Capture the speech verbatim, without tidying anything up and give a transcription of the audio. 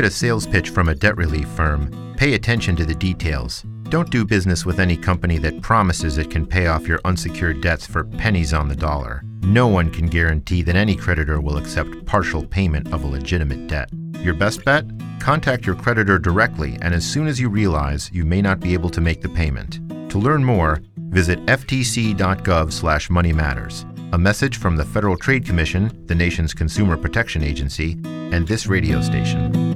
get a sales pitch from a debt relief firm, pay attention to the details. Don't do business with any company that promises it can pay off your unsecured debts for pennies on the dollar. No one can guarantee that any creditor will accept partial payment of a legitimate debt. Your best bet? Contact your creditor directly, and as soon as you realize you may not be able to make the payment. To learn more, visit f t c dot gov slash money matters. A message from the Federal Trade Commission, the nation's consumer protection agency, and this radio station.